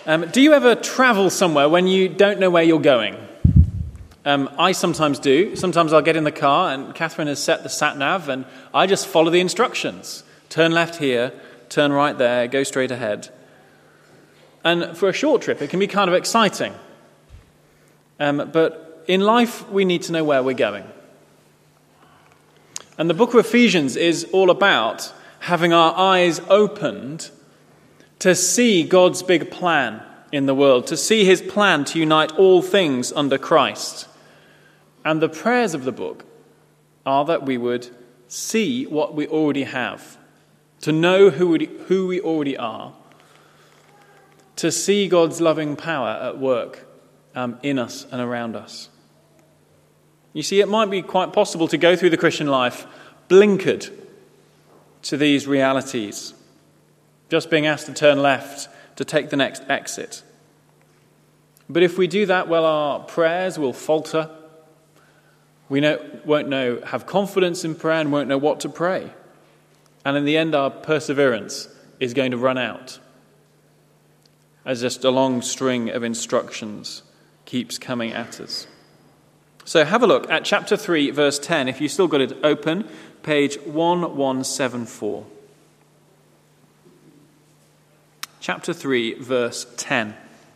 Do you ever travel somewhere when you don't know where you're going? I sometimes do. Sometimes I'll get in the car and Catherine has set the sat-nav and I just follow the instructions. Turn left here, turn right there, go straight ahead. And for a short trip, it can be kind of exciting. But in life, we need to know where we're going. And the book of Ephesians is all about having our eyes opened to see God's big plan in the world, to see his plan to unite all things under Christ. And the prayers of the book are that we would see what we already have, to know who we already are, to see God's loving power at work in us and around us. You see, it might be quite possible to go through the Christian life blinkered to these realities, just being asked to turn left to take the next exit. But if we do that, well, our prayers will falter. We won't have confidence in prayer and won't know what to pray. And in the end, our perseverance is going to run out as just a long string of instructions keeps coming at us. So have a look at chapter 3, verse 10. If you've still got it open, page 1174. Chapter 3, verse 10.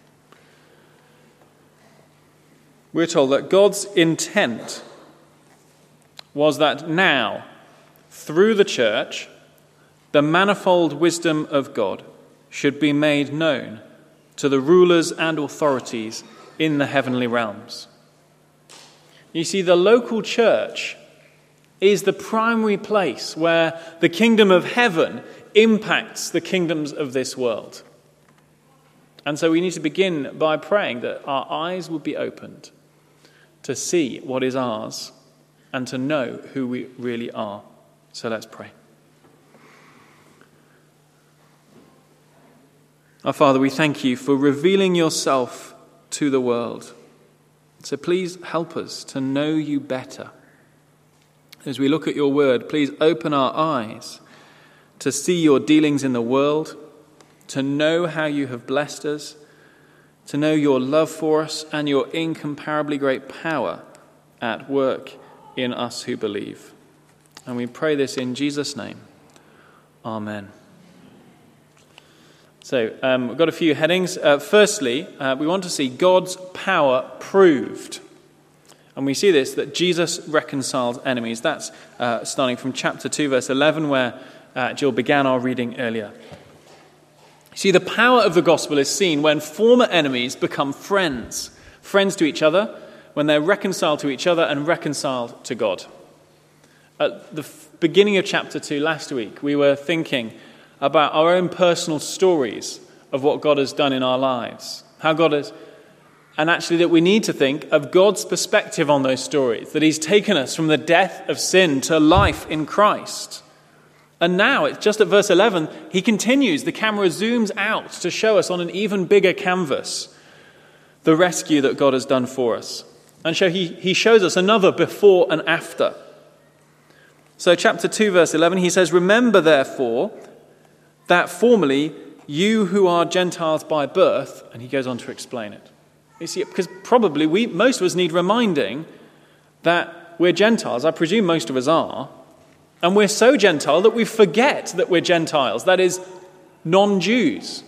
We're told that God's intent was that now, through the church, the manifold wisdom of God should be made known to the rulers and authorities in the heavenly realms. You see, the local church is the primary place where the kingdom of heaven impacts the kingdoms of this world. And so we need to begin by praying that our eyes will be opened to see what is ours and to know who we really are. So let's pray. Our Father, we thank you for revealing yourself to the world. So please help us to know you better. As we look at your word, please open our eyes to see your dealings in the world, to know how you have blessed us, to know your love for us and your incomparably great power at work in us who believe. And we pray this in Jesus' name. Amen. So we've got a few headings. Firstly, we want to see God's power proved. And we see this, that Jesus reconciles enemies. That's starting from chapter 2, verse 11, where Jill began our reading earlier. See, the power of the gospel is seen when former enemies become friends to each other, when they're reconciled to each other and reconciled to God. At the beginning of chapter 2 last week, we were thinking about our own personal stories of what God has done in our lives, how God has, and actually that we need to think of God's perspective on those stories, that he's taken us from the death of sin to life in Christ. And now, it's just at verse 11, he continues, the camera zooms out to show us on an even bigger canvas the rescue that God has done for us. And so he shows us another before and after. So chapter 2, verse 11, he says, "Remember, therefore, that formerly you who are Gentiles by birth," and he goes on to explain it. You see, because probably most of us need reminding that we're Gentiles. I presume most of us are. And we're so Gentile that we forget that we're Gentiles, that is, non-Jews.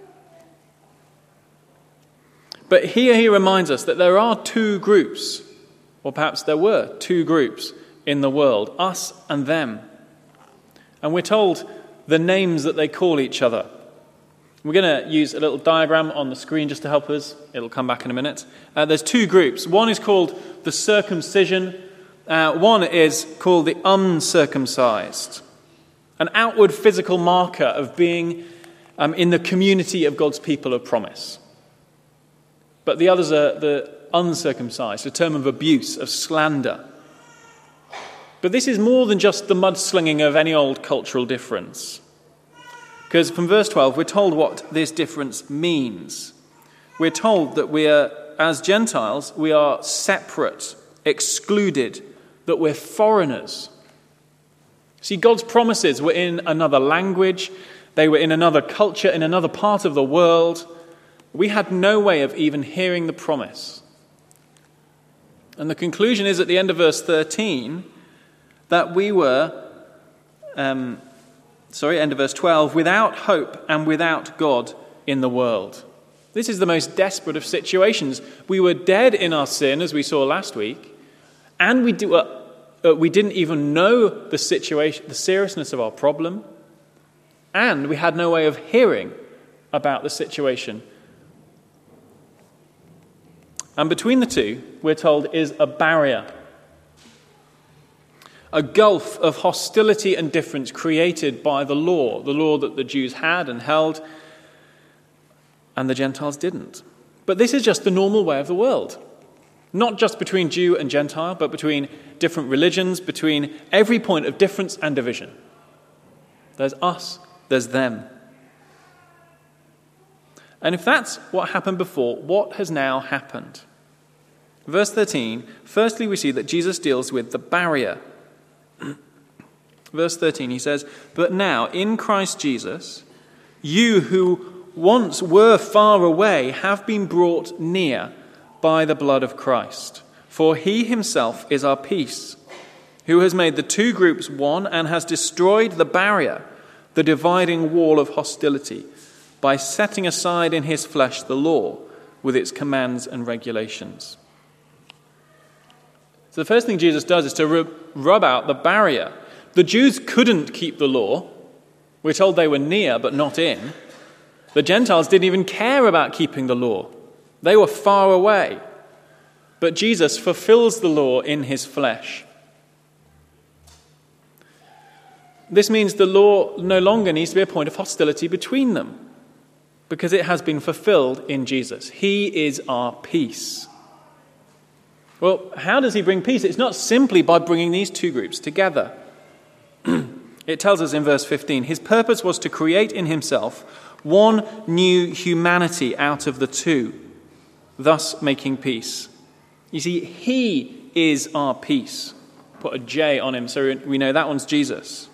But here he reminds us that there are two groups, or perhaps there were two groups in the world, us and them. And we're told the names that they call each other. We're going to use a little diagram on the screen just to help us. It'll come back in a minute. There's two groups. One is called the circumcision. One is called the uncircumcised. An outward physical marker of being in the community of God's people of promise. But the others are the uncircumcised, a term of abuse, of slander. But this is more than just the mudslinging of any old cultural difference. Because from verse 12, we're told what this difference means. We're told that we are, as Gentiles, we are separate, excluded, that we're foreigners. See, God's promises were in another language, they were in another culture, in another part of the world. We had no way of even hearing the promise. And the conclusion is at the end of verse 13 that we were, end of verse 12, without hope and without God in the world. This is the most desperate of situations. We were dead in our sin, as we saw last week, and we didn't even know the situation, the seriousness of our problem, and we had no way of hearing about the situation. And between the two, we're told, is a barrier. A gulf of hostility and difference created by the law that the Jews had and held, and the Gentiles didn't. But this is just the normal way of the world. Not just between Jew and Gentile, but between different religions, between every point of difference and division. There's us, there's them. And if that's what happened before, what has now happened? Verse 13, firstly we see that Jesus deals with the barrier. Verse 13, he says, "But now, in Christ Jesus, you who once were far away have been brought near by the blood of Christ. For he himself is our peace, who has made the two groups one and has destroyed the barrier, the dividing wall of hostility, by setting aside in his flesh the law with its commands and regulations." So the first thing Jesus does is to rub out the barrier. The Jews couldn't keep the law. We're told they were near but not in. The Gentiles didn't even care about keeping the law. They were far away. But Jesus fulfills the law in his flesh. This means the law no longer needs to be a point of hostility between them, because it has been fulfilled in Jesus. He is our peace. Well, how does he bring peace? It's not simply by bringing these two groups together. It tells us in verse 15, his purpose was to create in himself one new humanity out of the two, thus making peace. You see, he is our peace. Put a J on him so we know that one's Jesus.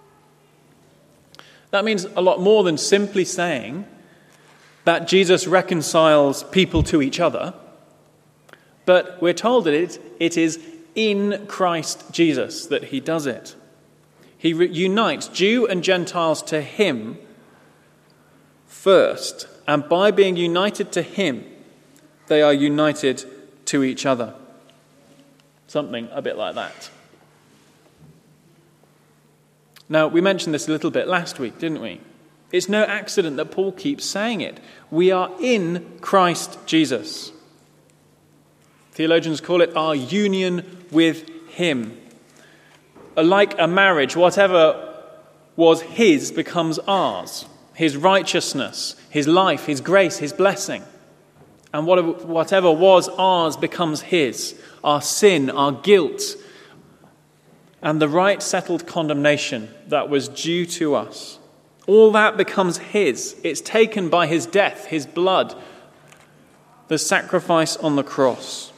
That means a lot more than simply saying that Jesus reconciles people to each other. But we're told that it is in Christ Jesus that he does it. He unites Jew and Gentiles to him first. And by being united to him, they are united to each other. Something a bit like that. Now, we mentioned this a little bit last week, didn't we? It's no accident that Paul keeps saying it. We are in Christ Jesus. Theologians call it our union with him. Like a marriage, whatever was his becomes ours. His righteousness, his life, his grace, his blessing. And whatever was ours becomes his. Our sin, our guilt, and the right settled condemnation that was due to us. All that becomes his. It's taken by his death, his blood, the sacrifice on the cross.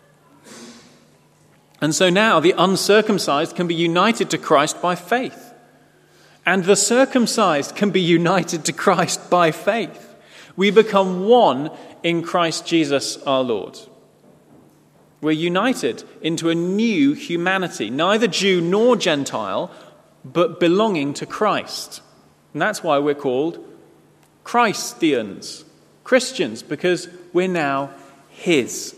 And so now the uncircumcised can be united to Christ by faith. And the circumcised can be united to Christ by faith. We become one in Christ Jesus our Lord. We're united into a new humanity, neither Jew nor Gentile, but belonging to Christ. And that's why we're called Christians, Christians, because we're now his.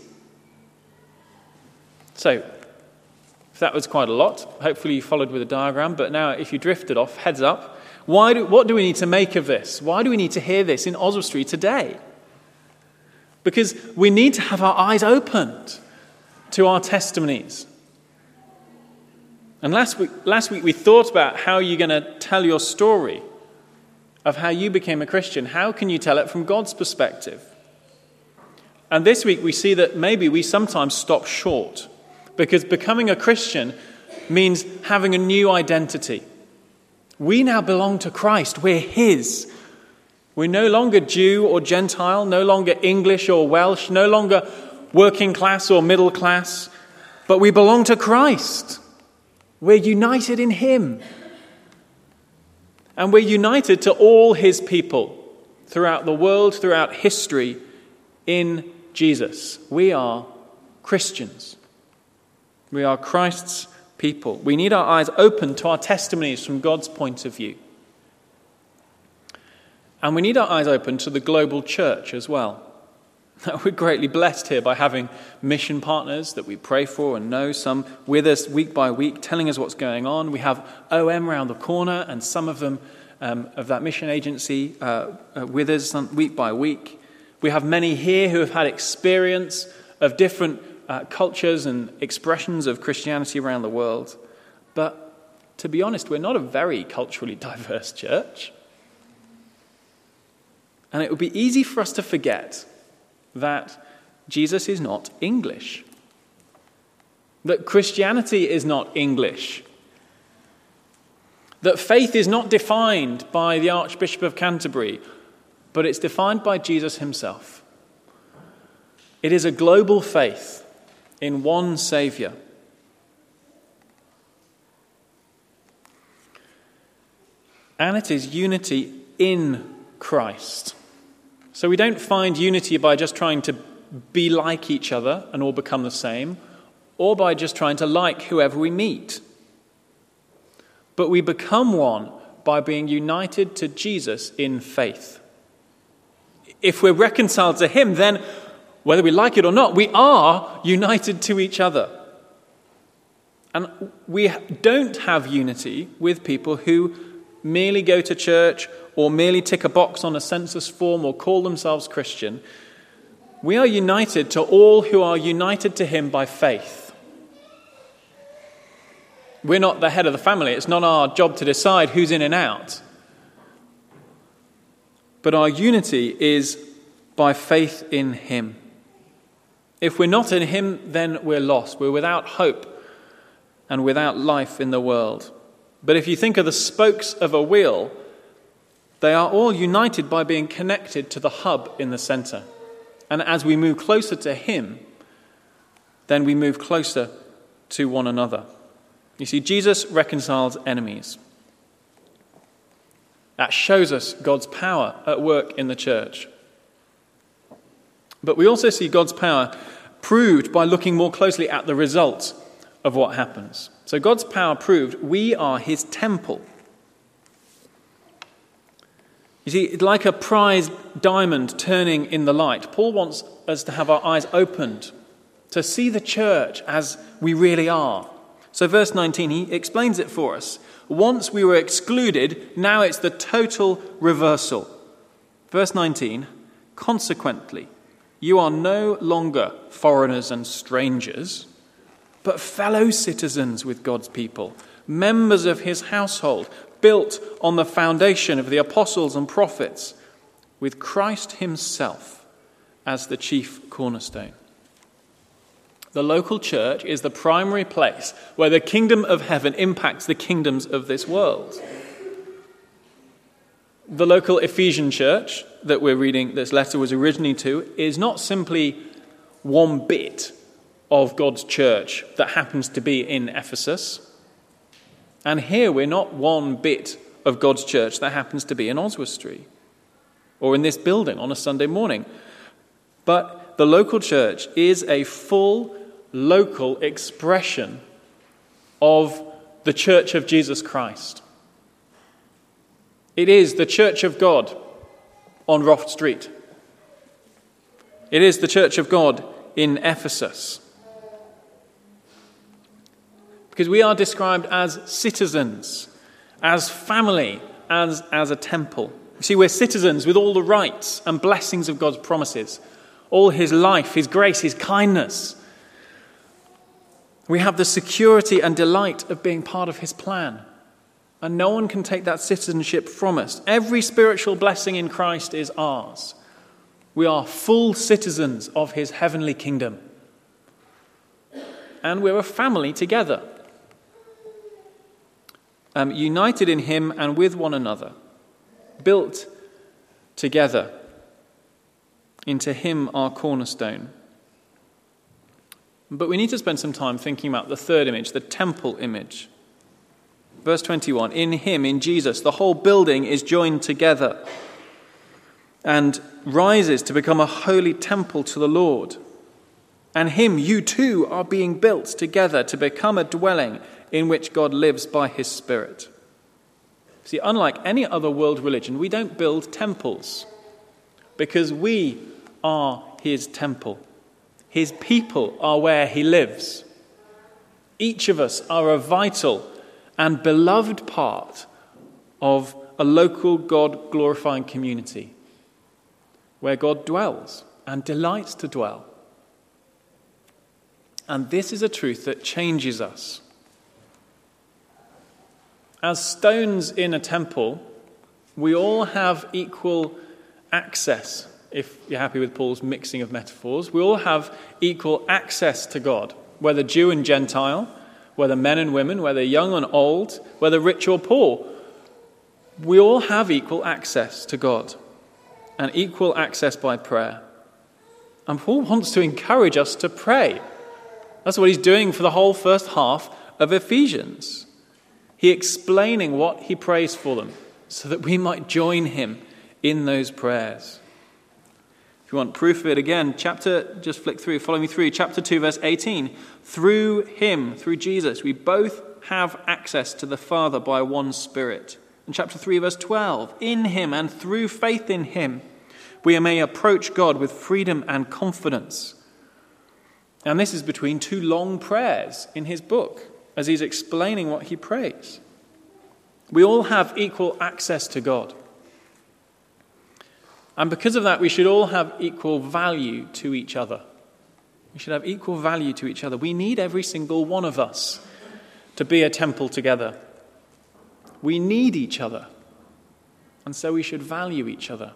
So, if that was quite a lot, hopefully you followed with a diagram, but now if you drifted off, heads up. What do we need to make of this? Why do we need to hear this in Oswestry today? Because we need to have our eyes opened to our testimonies. And last week we thought about how you're going to tell your story of how you became a Christian. How can you tell it from God's perspective? And this week we see that maybe we sometimes stop short, because becoming a Christian means having a new identity. We now belong to Christ. We're his. We're no longer Jew or Gentile, no longer English or Welsh, no longer working class or middle class, but we belong to Christ. We're united in him. And we're united to all his people throughout the world, throughout history, in Jesus. We are Christians. We are Christ's people. We need our eyes open to our testimonies from God's point of view. And we need our eyes open to the global church as well. We're greatly blessed here by having mission partners that we pray for and know, some with us week by week, telling us what's going on. We have OM around the corner, and some of them of that mission agency with us week by week. We have many here who have had experience of different cultures and expressions of Christianity around the world. But to be honest, we're not a very culturally diverse church. And it would be easy for us to forget that Jesus is not English. That Christianity is not English. That faith is not defined by the Archbishop of Canterbury, but it's defined by Jesus himself. It is a global faith in one Saviour. And it is unity in Christ. So we don't find unity by just trying to be like each other and all become the same, or by just trying to like whoever we meet. But we become one by being united to Jesus in faith. If we're reconciled to him, then whether we like it or not, we are united to each other. And we don't have unity with people who merely go to church or merely tick a box on a census form or call themselves Christian. We are united to all who are united to him by faith. We're not the head of the family. It's not our job to decide who's in and out. But our unity is by faith in him. If we're not in him, then we're lost. We're without hope and without life in the world. But if you think of the spokes of a wheel, they are all united by being connected to the hub in the center. And as we move closer to him, then we move closer to one another. You see, Jesus reconciles enemies. That shows us God's power at work in the church. But we also see God's power proved by looking more closely at the result of what happens. So God's power proved, we are his temple. You see, like a prized diamond turning in the light, Paul wants us to have our eyes opened, to see the church as we really are. So verse 19, he explains it for us. Once we were excluded, now it's the total reversal. Verse 19, consequently, you are no longer foreigners and strangers, but fellow citizens with God's people, members of his household, built on the foundation of the apostles and prophets, with Christ himself as the chief cornerstone. The local church is the primary place where the kingdom of heaven impacts the kingdoms of this world. The local Ephesian church that we're reading this letter was originally to is not simply one bit of God's church that happens to be in Ephesus. And here we're not one bit of God's church that happens to be in Oswestry or in this building on a Sunday morning. But the local church is a full local expression of the Church of Jesus Christ. It is the Church of God on Roft Street. It is the Church of God in Ephesus. Because we are described as citizens, as family, as a temple. You see, we're citizens with all the rights and blessings of God's promises, all his life, his grace, his kindness. We have the security and delight of being part of his plan. And no one can take that citizenship from us. Every spiritual blessing in Christ is ours. We are full citizens of his heavenly kingdom. And we're a family together. United in him and with one another. Built together into him, our cornerstone. But we need to spend some time thinking about the third image, the temple image. Verse 21, in him, in Jesus, the whole building is joined together and rises to become a holy temple to the Lord. And him you too are being built together to become a dwelling in which God lives by his Spirit. See, unlike any other world religion, we don't build temples because we are his temple. His people are where he lives. Each of us are a vital and beloved part of a local God-glorifying community where God dwells and delights to dwell. And this is a truth that changes us. As stones in a temple, we all have equal access. If you're happy with Paul's mixing of metaphors, we all have equal access to God, whether Jew and Gentile, whether men and women, whether young and old, whether rich or poor. We all have equal access to God and equal access by prayer. And Paul wants to encourage us to pray. That's what he's doing for the whole first half of Ephesians. He's explaining what he prays for them so that we might join him in those prayers. If you want proof of it again, just flick through, follow me through, chapter 2, verse 18. Through him, through Jesus, we both have access to the Father by one Spirit. In chapter 3, verse 12, in him and through faith in him, we may approach God with freedom and confidence. And this is between two long prayers in his book, as he's explaining what he prays. We all have equal access to God. And because of that, we should all have equal value to each other. We should have equal value to each other. We need every single one of us to be a temple together. We need each other. And so we should value each other.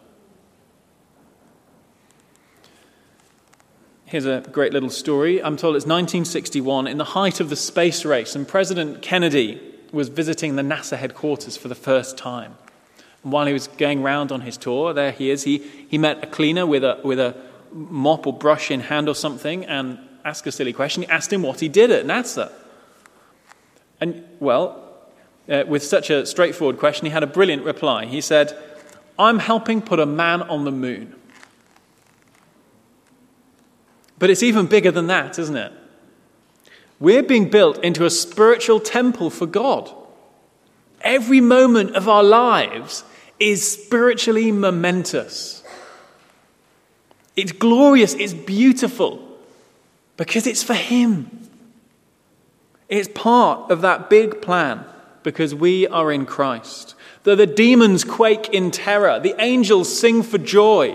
Here's a great little story. I'm told it's 1961, in the height of the space race, and President Kennedy was visiting the NASA headquarters for the first time. And while he was going round on his tour, there he is, he met a cleaner with a mop or brush in hand or something and asked a silly question. He asked him what he did at NASA. And, with such a straightforward question, he had a brilliant reply. He said, "I'm helping put a man on the moon." But it's even bigger than that, isn't it? We're being built into a spiritual temple for God. Every moment of our lives is spiritually momentous. It's glorious, it's beautiful, because it's for him. It's part of that big plan, because we are in Christ. Though the demons quake in terror, the angels sing for joy,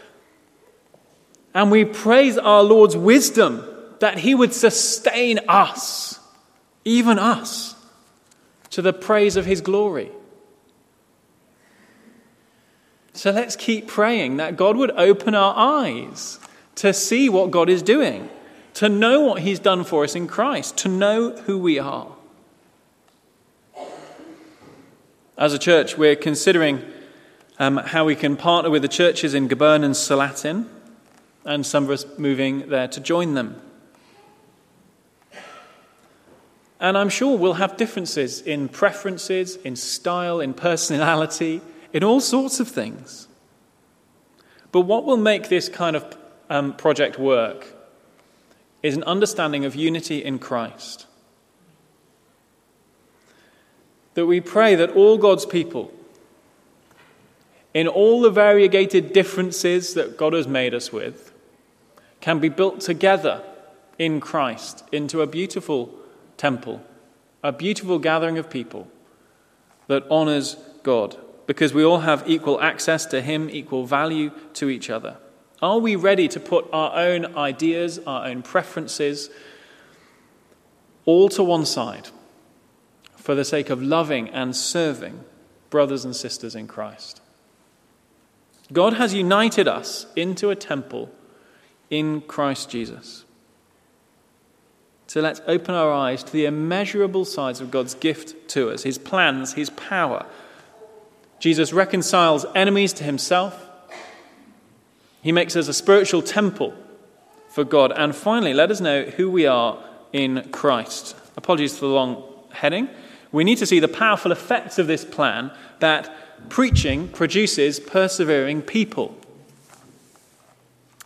and we praise our Lord's wisdom that he would sustain us, even us, to the praise of his glory. So let's keep praying that God would open our eyes to see what God is doing, to know what he's done for us in Christ, to know who we are. As a church, we're considering how we can partner with the churches in Goburn and Salatin, and some of us moving there to join them. And I'm sure we'll have differences in preferences, in style, in personality, in all sorts of things. But what will make this kind of project work is an understanding of unity in Christ. That we pray that all God's people, in all the variegated differences that God has made us with, can be built together in Christ into a beautiful temple, a beautiful gathering of people that honors God, because we all have equal access to him, equal value to each other. Are we ready to put our own ideas, our own preferences, all to one side for the sake of loving and serving brothers and sisters in Christ? God has united us into a temple in Christ Jesus. So let's open our eyes to the immeasurable sides of God's gift to us, his plans, his power. Jesus reconciles enemies to himself. He makes us a spiritual temple for God. And finally, let us know who we are in Christ. Apologies for the long heading. We need to see the powerful effects of this plan, that preaching produces persevering people.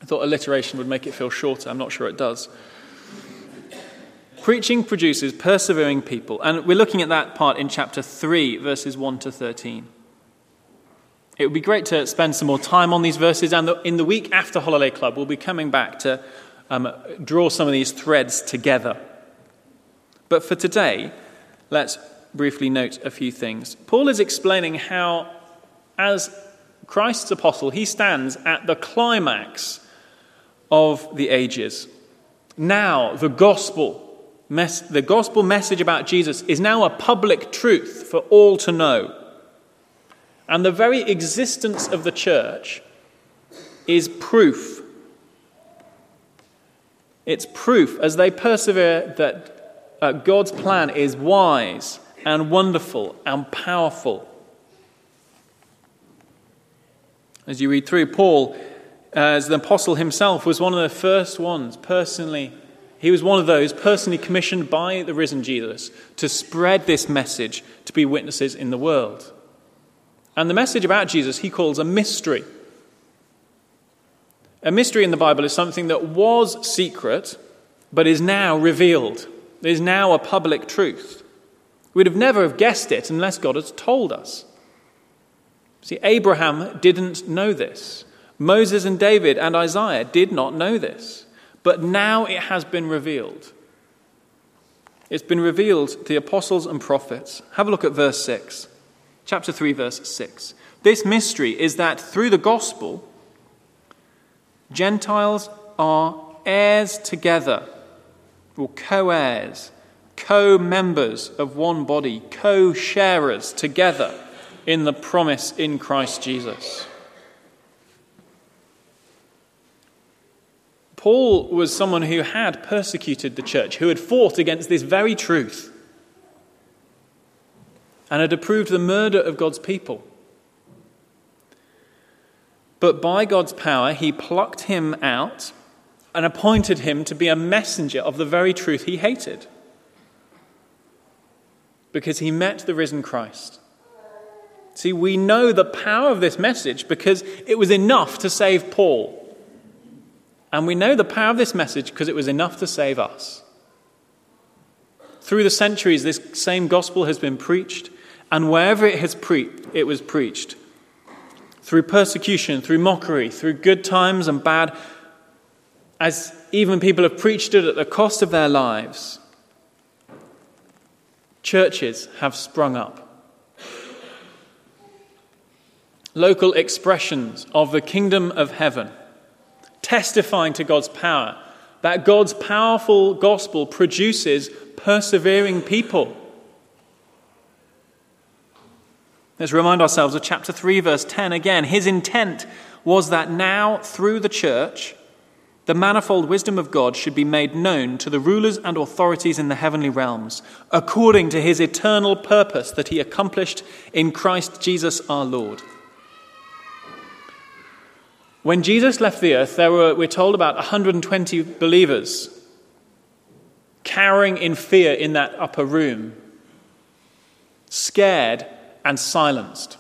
I thought alliteration would make it feel shorter. I'm not sure it does. Preaching produces persevering people. And we're looking at that part in chapter 3, verses 1 to 13. It would be great to spend some more time on these verses. And in the week after Holiday Club, we'll be coming back to draw some of these threads together. But for today, let's briefly note a few things. Paul is explaining how, as Christ's apostle, he stands at the climax of the ages. Now, the gospel message about Jesus is now a public truth for all to know. And the very existence of the church is proof. It's proof as they persevere that God's plan is wise and wonderful and powerful. As you read through, Paul, as the apostle himself, was one of the first ones personally. He was one of those personally commissioned by the risen Jesus to spread this message, to be witnesses in the world. And the message about Jesus he calls a mystery. A mystery in the Bible is something that was secret, but is now revealed. It is now a public truth. We'd have never have guessed it unless God had told us. See, Abraham didn't know this. Moses and David and Isaiah did not know this. But now it has been revealed. It's been revealed to the apostles and prophets. Have a look at verse 6. Chapter 3, verse 6. This mystery is that through the gospel, Gentiles are heirs together, or co-heirs, co-members of one body, co-sharers together in the promise in Christ Jesus. Paul was someone who had persecuted the church, who had fought against this very truth and had approved the murder of God's people. But by God's power, he plucked him out and appointed him to be a messenger of the very truth he hated, because he met the risen Christ. See, we know the power of this message because it was enough to save Paul. And we know the power of this message because it was enough to save us. Through the centuries, this same gospel has been preached, and wherever it was preached, through persecution, through mockery, through good times and bad, as even people have preached it at the cost of their lives, churches have sprung up. Local expressions of the kingdom of heaven, testifying to God's power, that God's powerful gospel produces persevering people. Let's remind ourselves of chapter 3, verse 10 again. His intent was that now, through the church, the manifold wisdom of God should be made known to the rulers and authorities in the heavenly realms, according to his eternal purpose that he accomplished in Christ Jesus our Lord. When Jesus left the earth, there were, we're told, about 120 believers cowering in fear in that upper room, scared and silenced.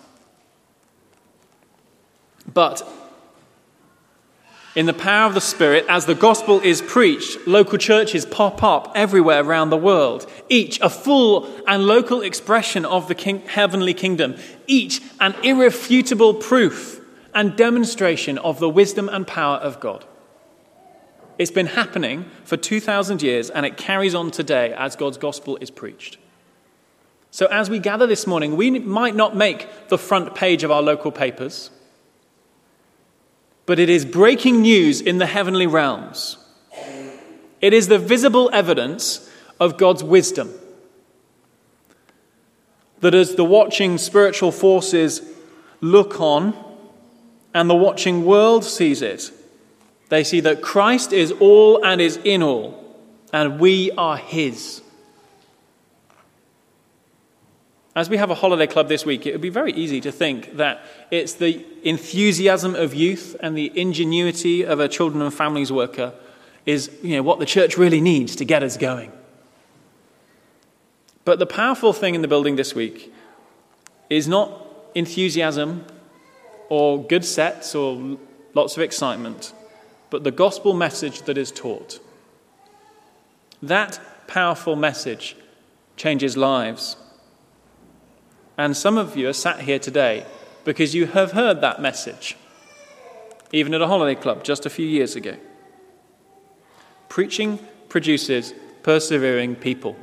But in the power of the Spirit, as the gospel is preached, local churches pop up everywhere around the world, each a full and local expression of the heavenly kingdom, each an irrefutable proof and demonstration of the wisdom and power of God. It's been happening for 2,000 years, and it carries on today as God's gospel is preached. So as we gather this morning, we might not make the front page of our local papers, but it is breaking news in the heavenly realms. It is the visible evidence of God's wisdom, that as the watching spiritual forces look on, and the watching world sees it, they see that Christ is all and is in all, and we are his. As we have a holiday club this week, it would be very easy to think that it's the enthusiasm of youth and the ingenuity of a children and families worker is, what the church really needs to get us going. But the powerful thing in the building this week is not enthusiasm or good sets or lots of excitement. but the gospel message that is taught. That powerful message changes lives. And some of you are sat here today because you have heard that message, even at a holiday club just a few years ago. Preaching produces persevering people.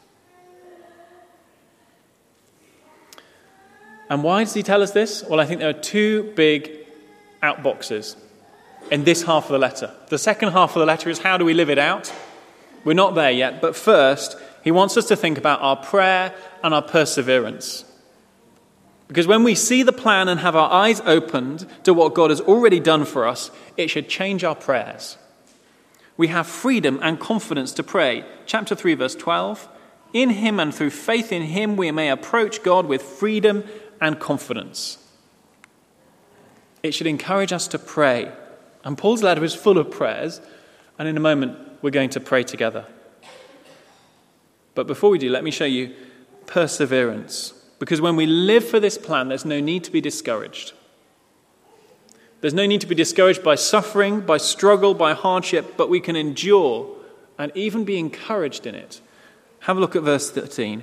And why does he tell us this? Well, I think there are two big outboxes in this half of the letter. The second half of the letter is how do we live it out? We're not there yet, but first, he wants us to think about our prayer and our perseverance. Because when we see the plan and have our eyes opened to what God has already done for us, it should change our prayers. We have freedom and confidence to pray. Chapter 3, verse 12. In him and through faith in him, we may approach God with freedom and confidence. It should encourage us to pray. And Paul's letter is full of prayers, and in a moment we're going to pray together. But before we do, let me show you perseverance. Because when we live for this plan, there's no need to be discouraged. There's no need to be discouraged by suffering, by struggle, by hardship, but we can endure and even be encouraged in it. Have a look at verse 13.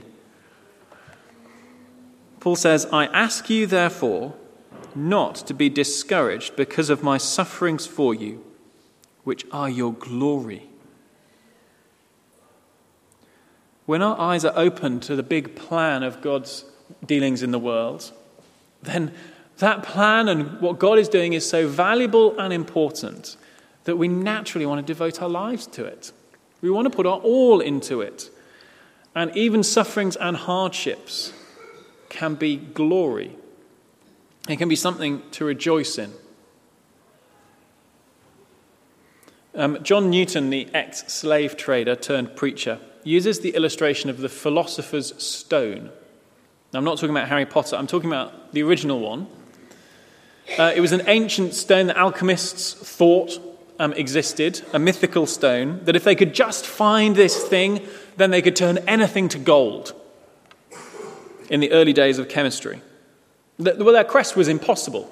Paul says, I ask you, therefore, not to be discouraged because of my sufferings for you, which are your glory. When our eyes are open to the big plan of God's dealings in the world, then that plan and what God is doing is so valuable and important that we naturally want to devote our lives to it. We want to put our all into it. And even sufferings and hardships can be glory. It can be something to rejoice in. John Newton, the ex-slave trader turned preacher, uses the illustration of the philosopher's stone. Now, I'm not talking about Harry Potter, I'm talking about the original one. It was an ancient stone that alchemists thought existed, a mythical stone, that if they could just find this thing, then they could turn anything to gold in the early days of chemistry. Well, their quest was impossible.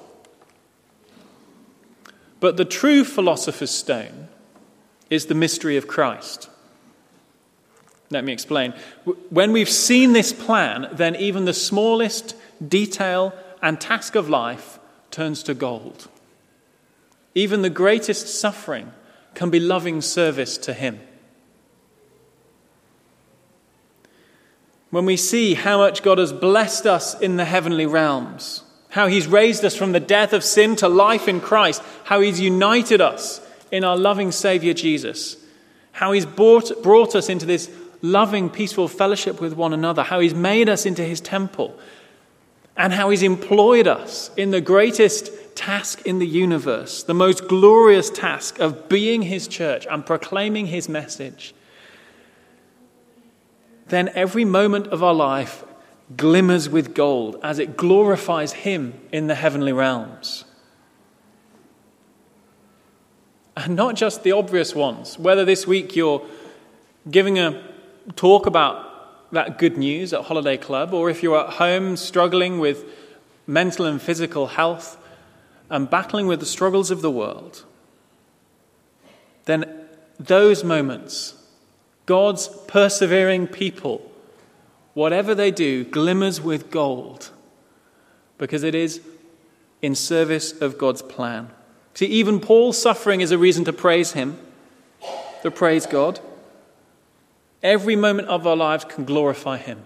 But the true philosopher's stone is the mystery of Christ. Let me explain. When we've seen this plan, then even the smallest detail and task of life turns to gold. Even the greatest suffering can be loving service to him. When we see how much God has blessed us in the heavenly realms, how he's raised us from the death of sin to life in Christ, how he's united us in our loving Saviour Jesus, how he's brought us into this loving, peaceful fellowship with one another, how he's made us into his temple, and how he's employed us in the greatest task in the universe, the most glorious task of being his church and proclaiming his message, then every moment of our life glimmers with gold as it glorifies him in the heavenly realms. And not just the obvious ones. Whether this week you're giving a talk about that good news at Holiday Club, or if you're at home struggling with mental and physical health and battling with the struggles of the world, then those moments, God's persevering people, whatever they do, glimmers with gold because it is in service of God's plan. See, even Paul's suffering is a reason to praise him, to praise God. Every moment of our lives can glorify him.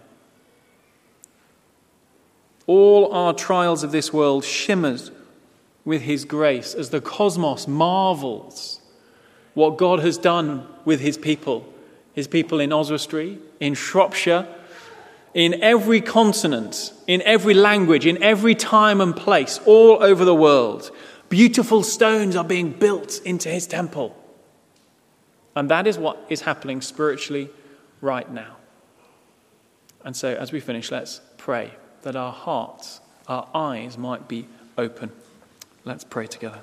All our trials of this world shimmers with his grace as the cosmos marvels what God has done with his people in Oswestry, in Shropshire, in every continent, in every language, in every time and place, all over the world. Beautiful stones are being built into his temple. And that is what is happening spiritually right now. And so as we finish, let's pray that our hearts, our eyes might be open. Let's pray together.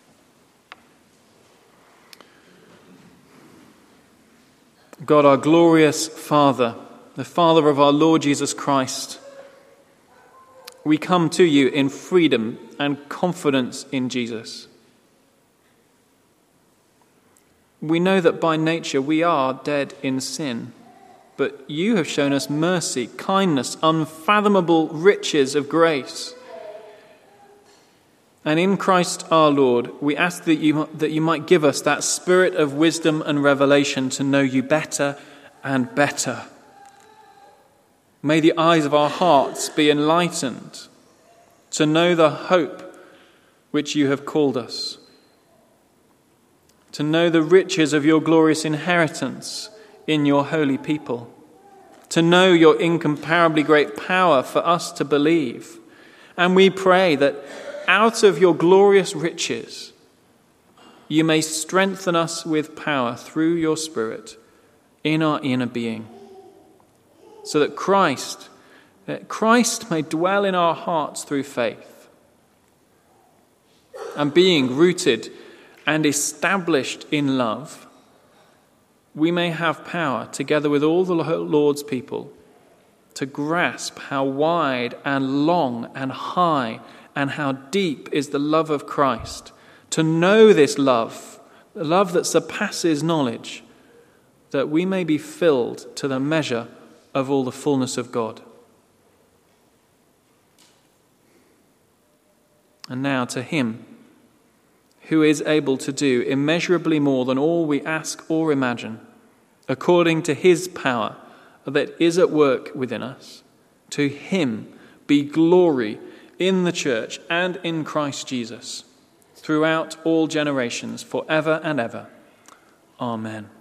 God, our glorious Father, the Father of our Lord Jesus Christ, we come to you in freedom and confidence in Jesus. We know that by nature we are dead in sin, but you have shown us mercy, kindness, unfathomable riches of grace. And in Christ our Lord, we ask that you might give us that spirit of wisdom and revelation to know you better and better. May the eyes of our hearts be enlightened to know the hope which you have called us, to know the riches of your glorious inheritance in your holy people, to know your incomparably great power for us to believe. And we pray that out of your glorious riches, you may strengthen us with power through your Spirit in our inner being, so that Christ may dwell in our hearts through faith, and being rooted and established in love, we may have power, together with all the Lord's people, to grasp how wide and long and high and how deep is the love of Christ, to know this love, the love that surpasses knowledge, that we may be filled to the measure of all the fullness of God. And now to him who is able to do immeasurably more than all we ask or imagine, according to his power that is at work within us, to him be glory in the church and in Christ Jesus, throughout all generations, forever and ever. Amen.